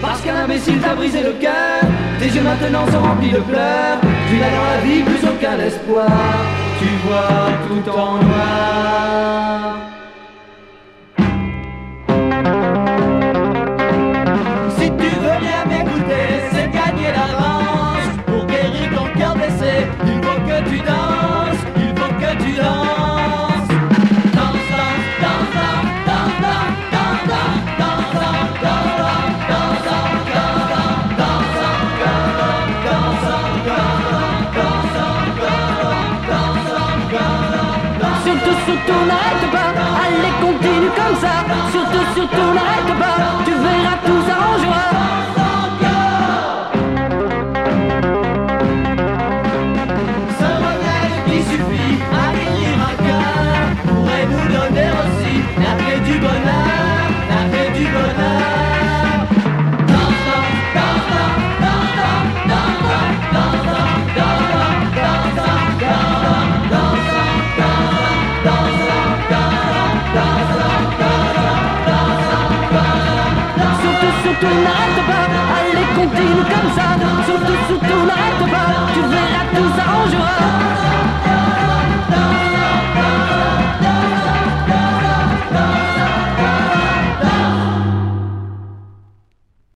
Parce qu'un imbécile t'a brisé le cœur. Tes yeux maintenant sont remplis de pleurs. Tu n'as dans la vie plus aucun espoir. Tu vois tout en noir. Si tu veux bien m'écouter, c'est gagner l'avance. Pour guérir ton cœur blessé, il faut que tu danses. Il faut que tu danses. Danse, danse, danse, danse, danse, danse, danse, danse, danse, Surtout, surtout n'arrête pas, allez continue comme ça. Surtout, surtout n'arrête pas, tu verras tout s'arrangera. Ce remède qui suffit à guérir un cœur pourrait nous donner aussi la clé du bonheur, la clé du bonheur. Danse, danse, danse, danse, danse, danse, danse, danse, danse, danse, danse, danse. Surtout, surtout n'arrête pas, allez continue comme ça. Surtout, surtout n'arrête pas, tu verras tout s'arrangera.